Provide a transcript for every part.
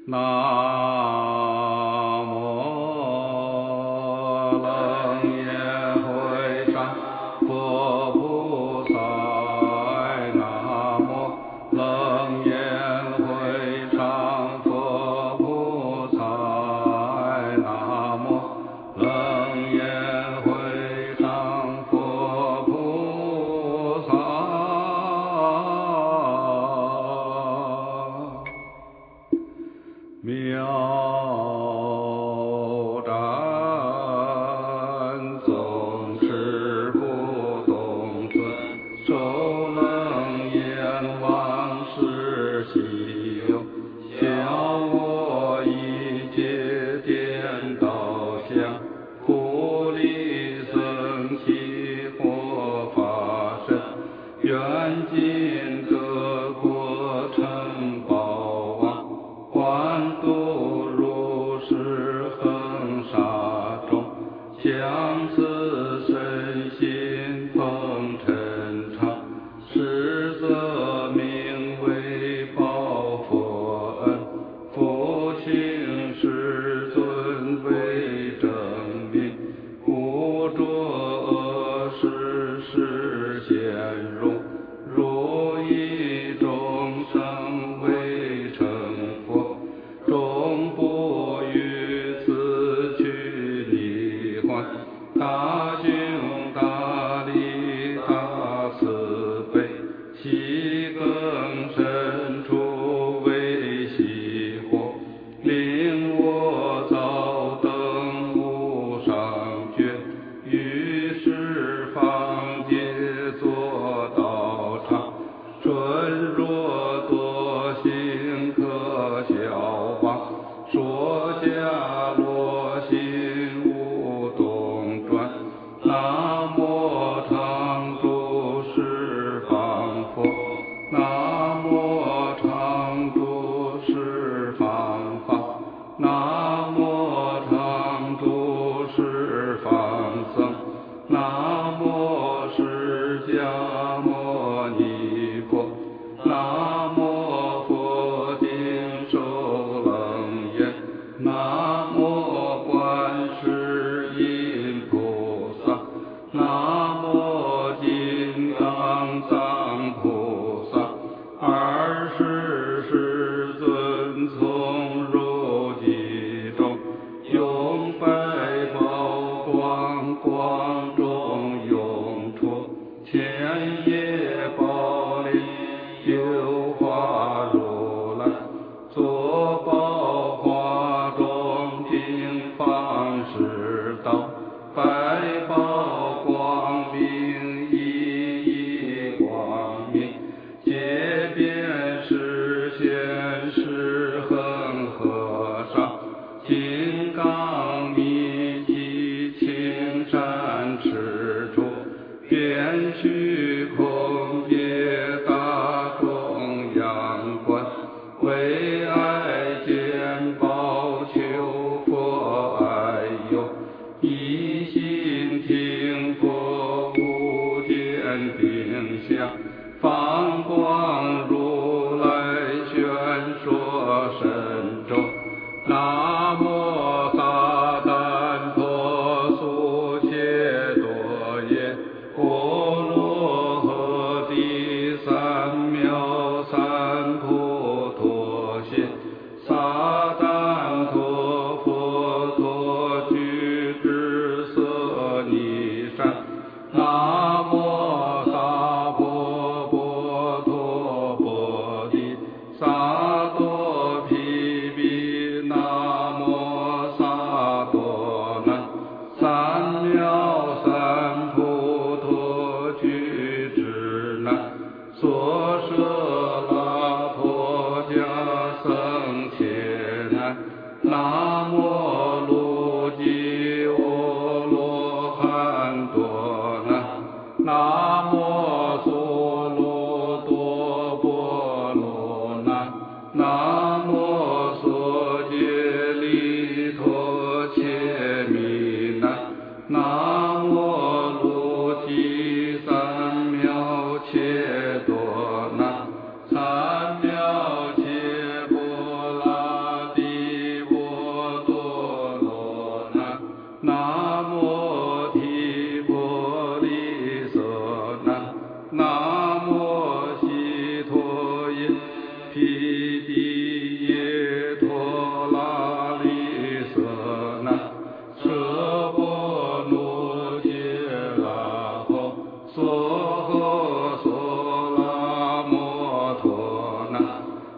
三藐切波罗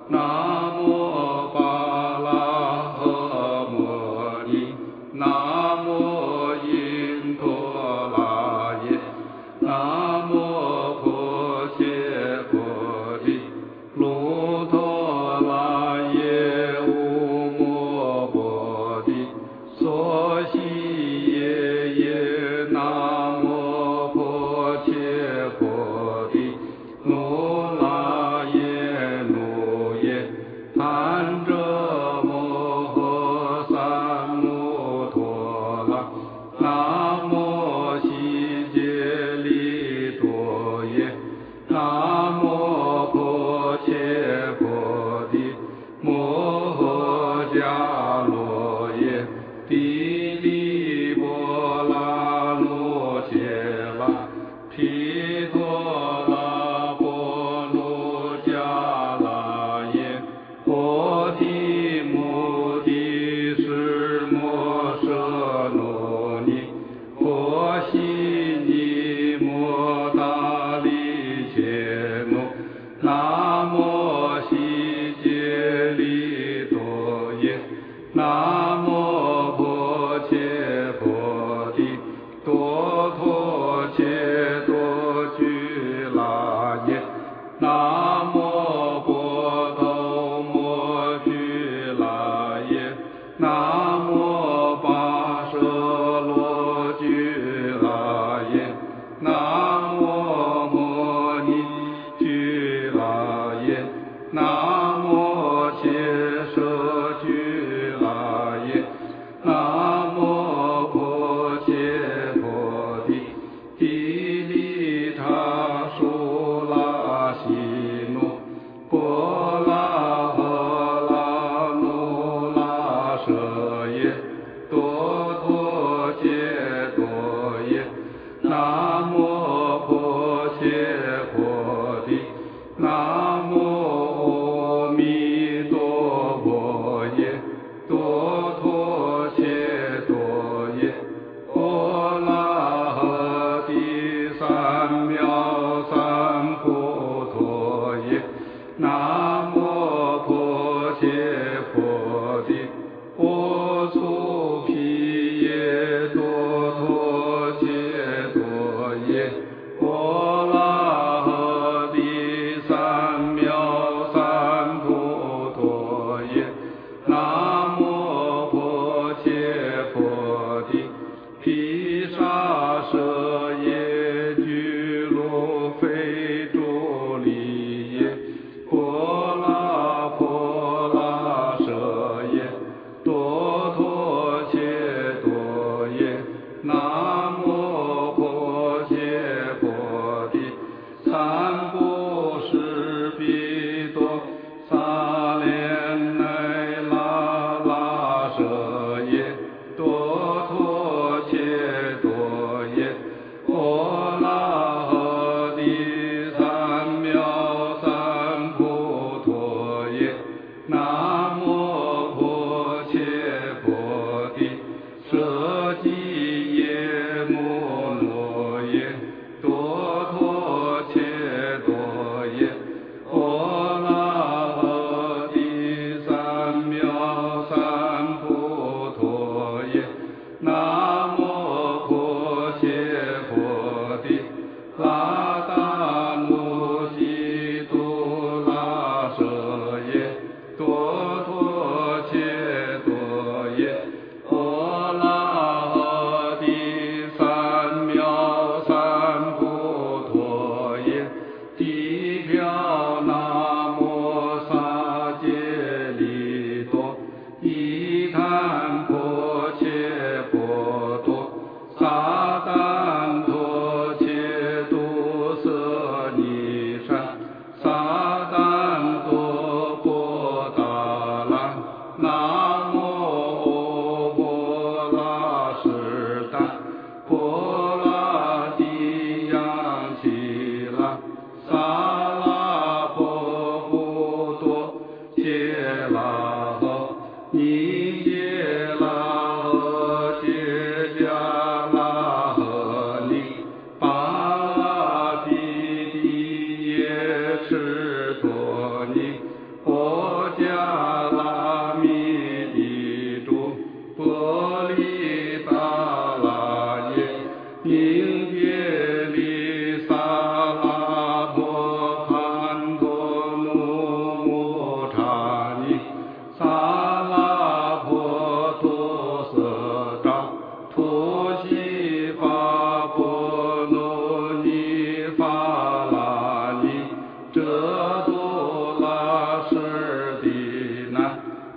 南无巴拉诃摩尼，南无因陀罗耶，南无婆伽婆提，卢陀罗耶无摩婆提，娑悉耶耶，南无婆伽婆提，努拉耶努耶，檀遮摩诃萨摩陀罗，南无悉竭利多耶，南无婆伽婆提，摩诃迦罗耶，帝利波那罗揭拉，毗陀罗波罗迦拉耶，波提摩提湿摩舍罗尼，波悉尼摩达利切诺，南无悉竭利多耶，南无婆伽婆提，多陀伽多居拉耶，南无波头摩居拉耶，南无巴舍罗居拉耶，南无摩尼居拉耶，南无切舍居拉耶，南无婆伽婆提，帝利他苏拉悉诺，波拉诃拉努拉舍耶，多陀伽多耶，南无婆伽婆提，南无阿弥陀佛耶，多陀伽多耶，波那诃帝三藐三菩陀耶，南无婆伽婆提，波苏毗耶多陀伽多耶，波那诃帝三藐三菩陀耶，南无婆伽婆提，毗沙舍耶居卢非诸利耶，波拉舍耶，多陀伽多耶，南无婆伽婆提，三不施彼多萨连奈拉舍耶，多陀伽多耶，波那诃帝三藐三菩陀耶，南无婆伽婆提，舍基耶摩罗耶，多陀伽多耶，波那诃帝三藐三菩陀耶，南无婆伽婆提，拉达努悉多拉舍耶，多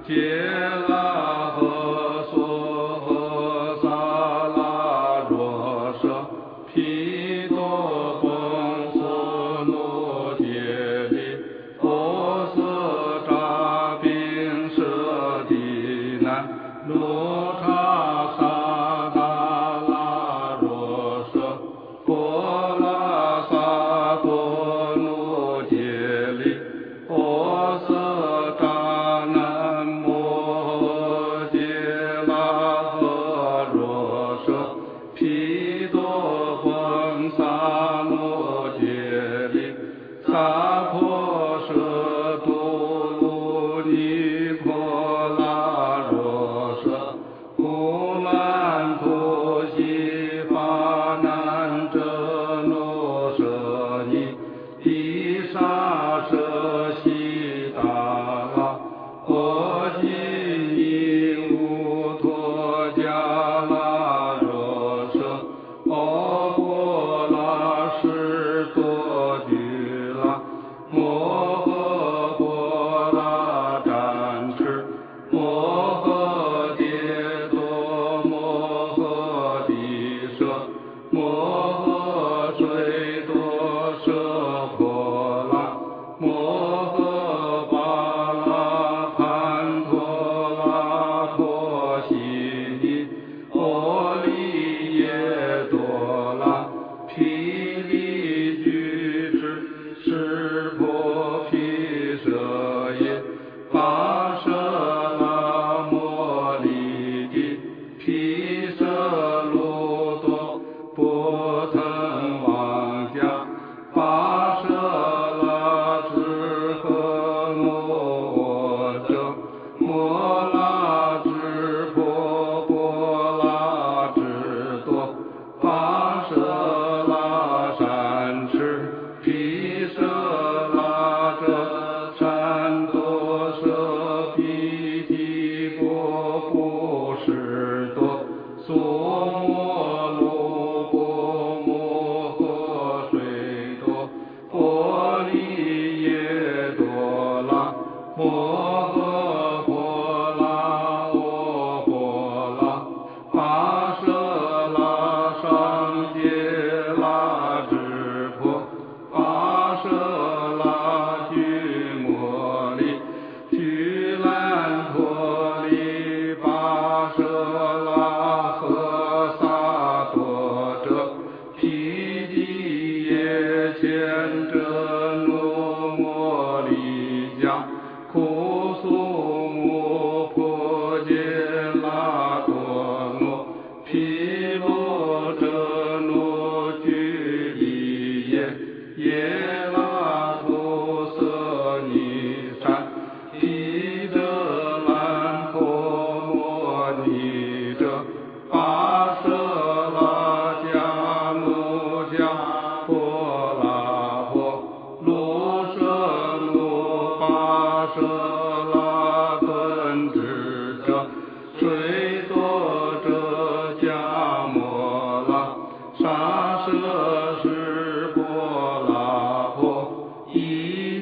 揭拉和娑诃萨拉若舍毗多崩斯努揭利波斯扎宾舍地南罗刹萨达拉若舍波拉萨多努揭利波斯扎南摩揭拉和若舍毗多崩萨努揭利萨婆舍多鲁尼婆拉若舍呼兰陀悉巴南遮罗舍尼毗沙舍悉达拉波悉尼乌陀迦拉若舍欧波拉什多居拉摩诃波拉展翅摩诃迭多摩诃帝舍摩诃水多舍婆拉摩诃巴拉盘陀拉陀悉尼波利耶多拉毗利居士湿婆毗舍耶巴舍拉摩利帝毗舍卢多波腾王家巴舍拉支诃摩遮摩拉支婆波拉支多巴舍拉善持毗舍拉遮善多舍毗提波布施多苏摩卢波摩诃水多波利耶多拉摩诃波拉ô波拉巴舍拉上揭拉支婆巴舍拉居摩利居兰陀利巴舍拉诃萨多遮毗帝耶千遮努摩利迦库苏摩婆揭拉多诺毗罗遮诺居利耶耶拉图舍尼善毗遮兰婆摩尼遮巴舍拉迦努迦婆拉婆卢舍努巴舍拉顿智遮水多遮迦摩拉沙舍施波拉婆伊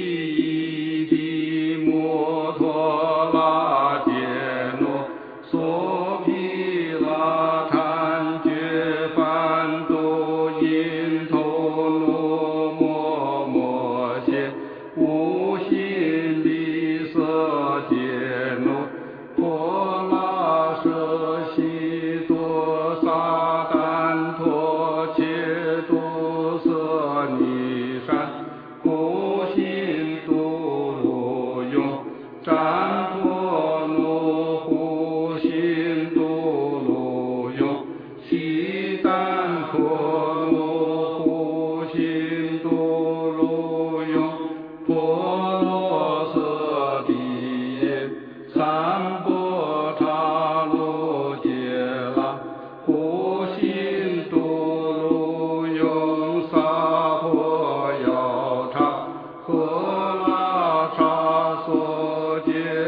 地摩托拉揭诺娑毗拉禅觉梵都因头罗摩摩羯无心利色揭诺婆拉舍悉多萨丹陀切多舍尼善故心度卢用占陀罗护心度卢用悉丹陀罗护心度卢用波罗舍地耶三波刹卢揭拉护心度卢用萨婆药叉诃拉叉娑揭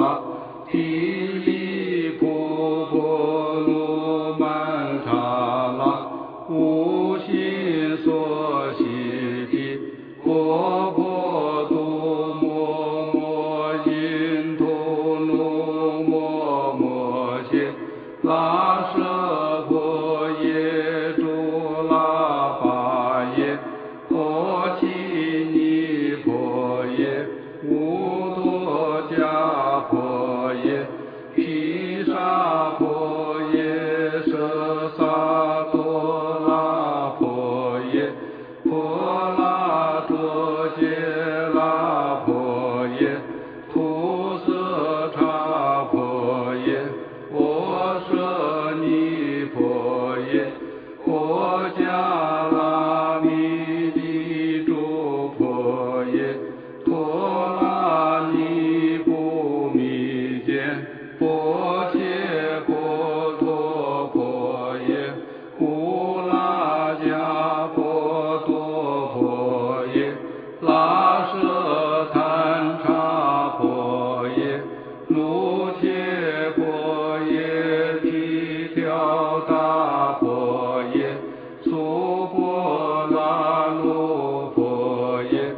拉提利婆婆卢曼查拉无心所系的婆婆度摩摩因陀卢摩摩羯拉舍婆耶主拉巴耶婆提尼婆耶无多迦婆耶毗沙婆耶舍萨多拉婆耶婆拉多揭拉婆耶图色叉婆耶波舍尼婆耶婆迦拉弥利主婆耶陀拉尼布弥坚波切波陀婆耶乌拉迦波陀婆耶拉舍坦叉婆耶卢切婆耶提条大婆耶苏婆拉卢婆耶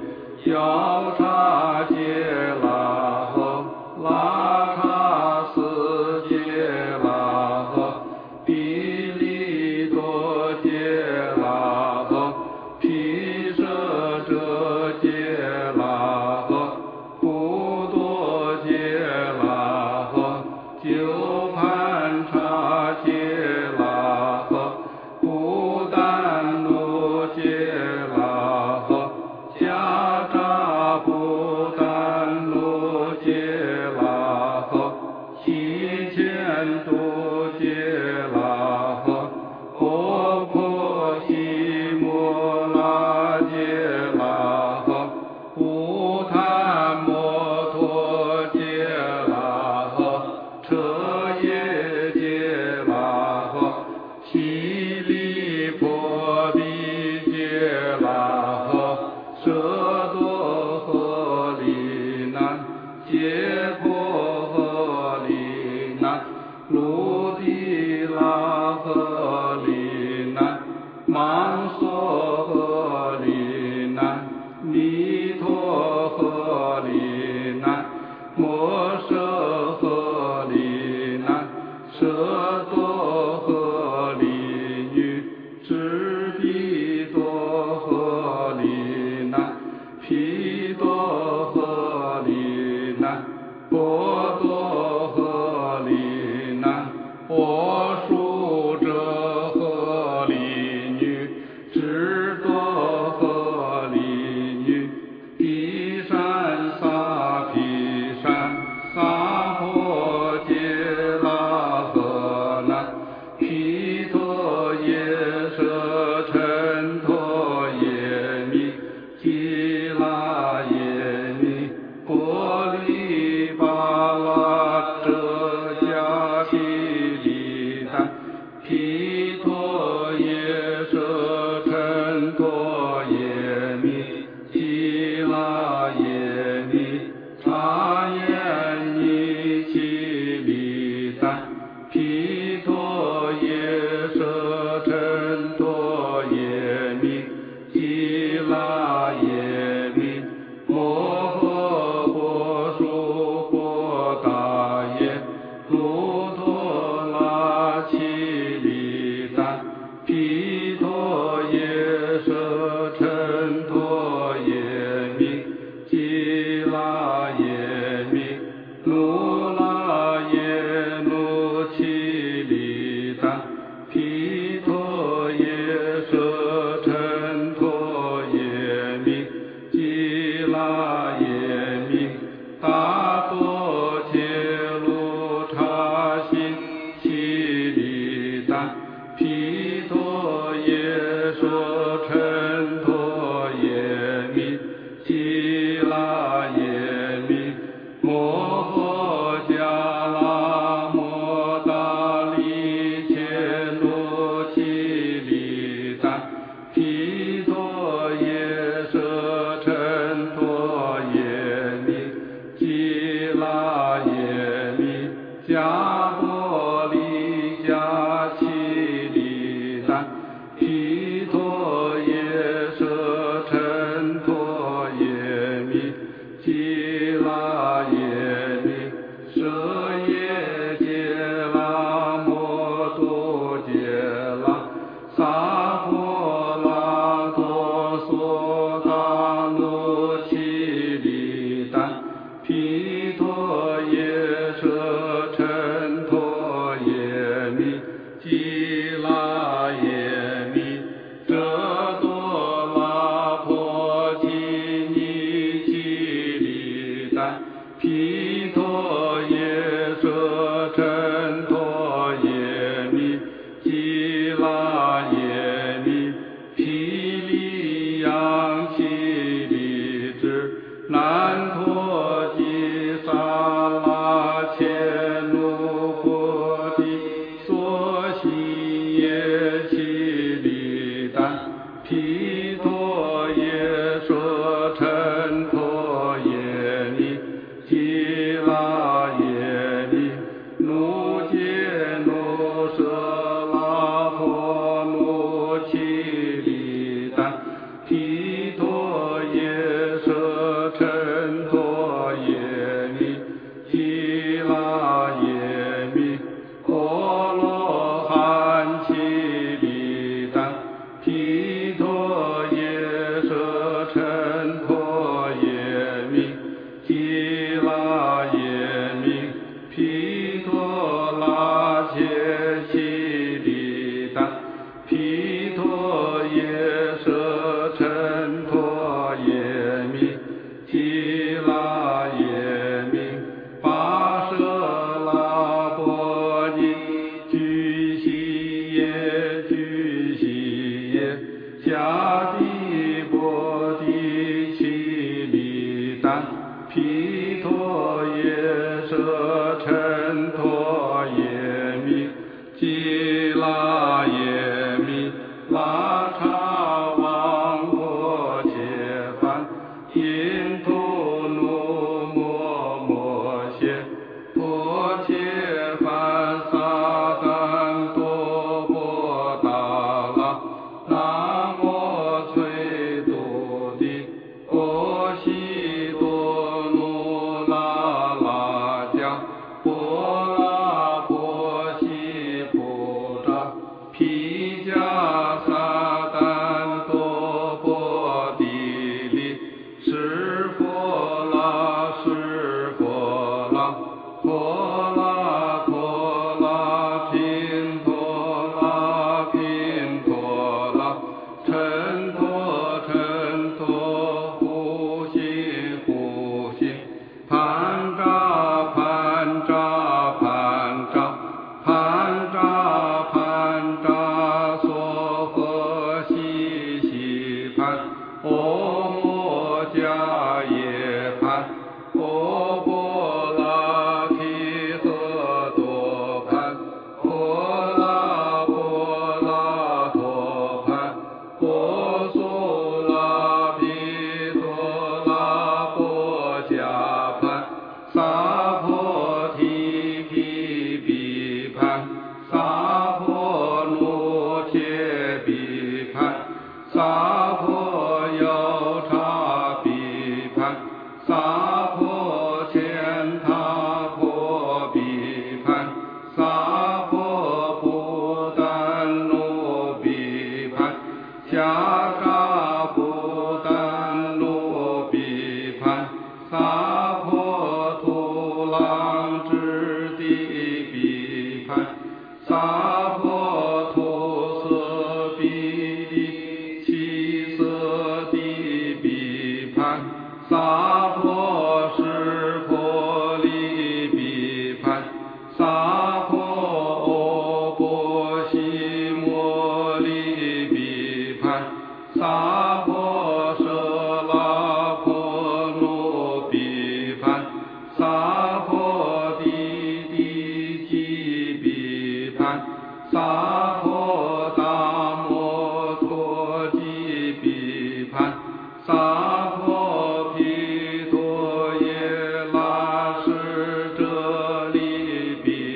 ял叉揭拉诃拉叉斯揭拉诃毗利多揭拉诃毗舍遮揭拉诃不多揭拉诃九盘叉揭拉诃不但卢揭拉诃迦扎不但卢揭拉诃七千度揭拉诃婆婆悉摩拉揭拉诃无贪摩托揭拉诃彻夜揭拉诃悉利婆毗揭拉诃舍多诃利南揭婆诃利南卢提拉诃利南曼梭诃利南弥陀诃利南摩舍诃利南舍多诃利女智毗多诃利南毗多诃利南波多诃利南我属者诃利女智多诃利女毗山萨毗山萨婆揭拉诃那毗陀耶舍陈陀耶弥毗拉耶弥波利巴拉遮迦毗利丹毗陀耶舍陈陀耶弥毗拉耶弥察耶尼毗利丹毗陀耶舍陈陀耶弥毗拉耶弥摩诃波输波达耶卢陀拉毗利丹毗陀耶舍陈陀耶弥毗拉耶弥卢拉耶卢毗利丹毗陀耶舍陈陀耶弥毗拉耶弥大多揭卢叉心毗利丹毗陀耶舍陈陀耶弥毗拉耶弥摩诃迦波利迦奇利丹毗陀耶舍陈陀耶弥吉拉耶弥舍耶杰拉摩多杰拉萨婆拉多娑达罗奇利丹毗陀耶舍陈陀耶弥吉拉耶弥遮多拉婆提尼奇利丹毗陀耶舍陈陀耶弥吉拉耶弥毗利扬奇利支南陀吉萨拉切努婆提娑悉耶奇利丹毗陀耶舍陈陀耶弥吉拉耶弥努揭努舍拉婆努奇利丹毗陀耶舍陈陀耶弥吉拉耶弥婆罗汉奇利丹毗陀耶舍陈陀耶弥吉拉耶弥毗陀拉切奇利丹毗陀耶舍陈陀耶弥吉拉耶弥跋舍拉波尼居悉耶居悉耶迦帝波提奇利丹毗陀耶舍陈陀耶弥吉拉耶弥拉叉王婆切梵因陀奴摩摩谢婆切梵萨旦多波达拉那摩摧多帝波悉多奴那拉迦波拉婆悉菩萨毗迦萨旦多波帝利释佛拉释佛拉陀拉陀拉频陀拉频陀拉陈陀陈陀呼吸呼吸盘扎盘扎盘扎盘扎盘扎娑婆悉悉盘欧摩迦耶盘欧波拉提诃多盘波拉陀盘波苏拉毗陀拉波迦盘萨婆提毗毗盘萨婆奴切毗盘萨婆ယော叉毗盘萨婆乾他婆毗盘萨婆布丹奴毗盘迦嘎布丹奴毗盘萨婆图朗支地毗盘萨婆图色毗地七色地毗盘萨婆释婆利毗盘萨婆欧波悉摩利毗盘萨婆舍拉婆奴毗盘萨婆帝帝吉毗盘萨婆达摩陀吉毗盘萨婆毗陀耶拉释者利毗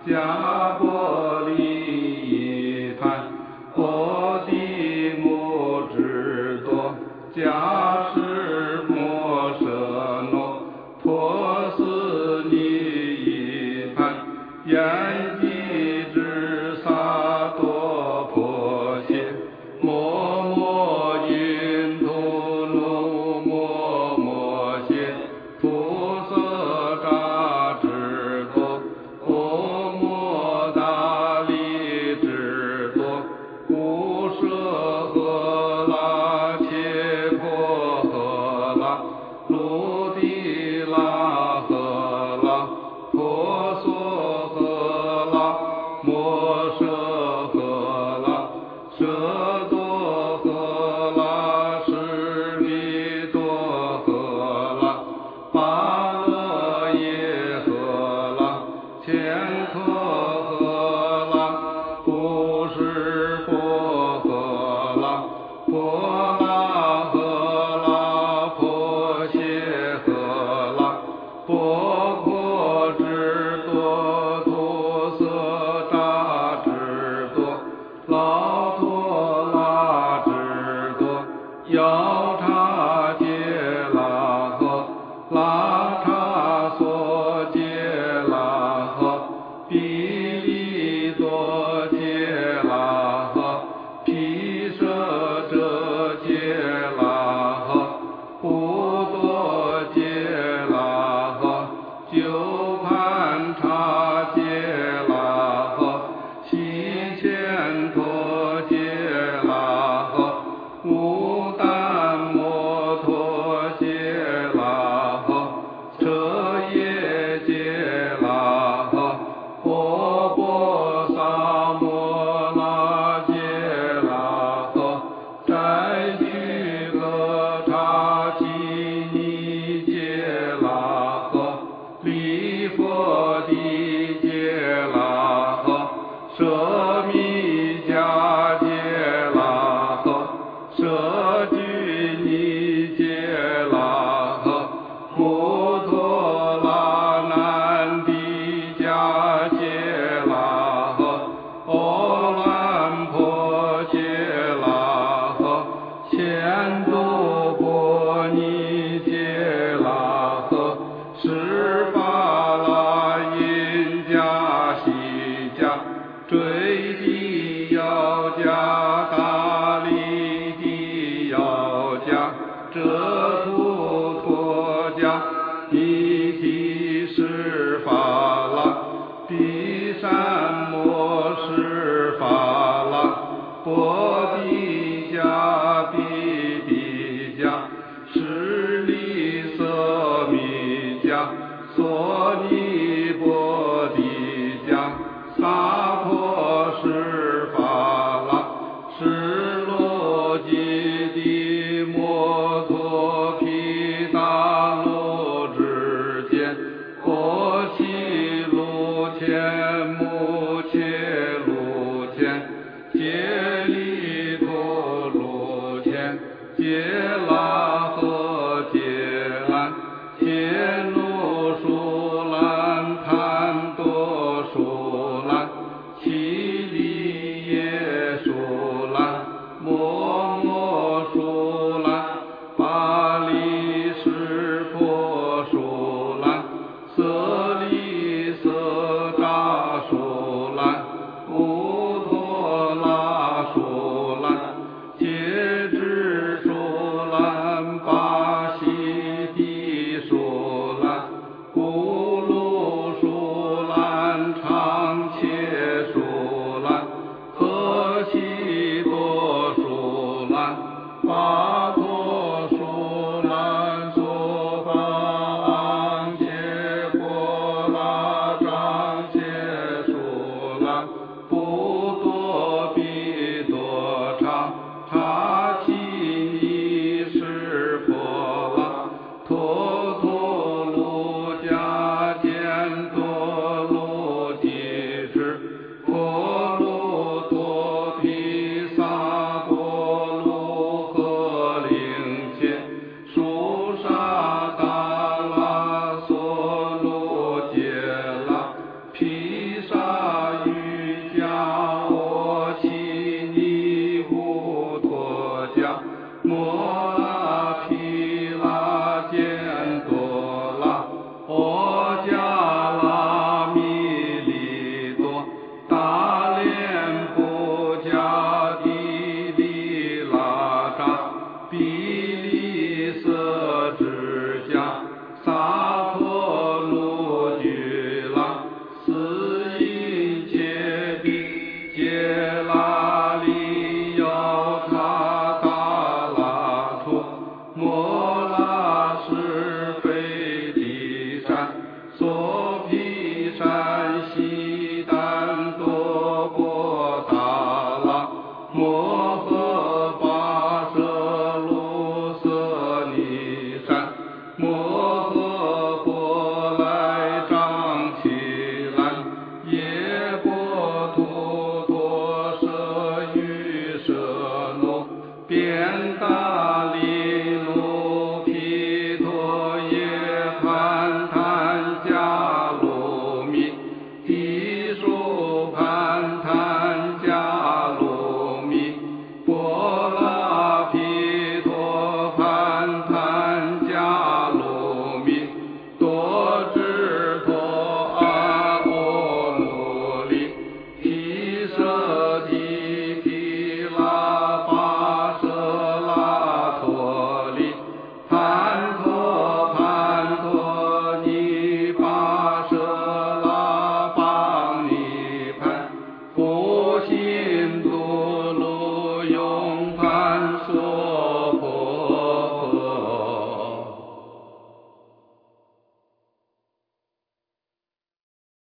迦波利依盘，波地摩智多，迦湿摩舍那，陀斯尼依盘，延吉智萨多婆伽，摩摩因陀罗摩摩羯，菩萨嘎智多，波摩达利智多，古舍诃拉切婆诃拉，卢地拉诃拉，婆娑诃拉，摩舍诃拉，舍多诃拉，施利多诃拉，巴勒耶诃拉，乾科诃拉，布施婆诃拉，婆拉诃拉，婆谢诃拉，波婆智多，陀色扎智多，劳陀拉智多，要叉揭拉诃，拉叉娑揭拉诃，毗利多揭拉诃，毗舍遮揭拉诃，不多揭拉诃，九盘叉揭拉诃，悉犍陀揭拉诃，无但摩陀揭拉诃，彻夜揭拉诃，波波萨摩那揭拉诃，斋具诃叉奇尼揭拉诃，离佛地揭拉诃，舍密迦揭拉诃，舍具尼揭拉诃，摩托拉难提迦揭拉诃，欧兰婆揭拉诃，乾度波尼揭拉诃，十法拉因迦悉迦，坠地要迦，大利地要迦，遮图陀迦，尼提示法拉，毗善摩示法拉，波地迦毗地迦，施利色弥迦，娑尼波地迦，萨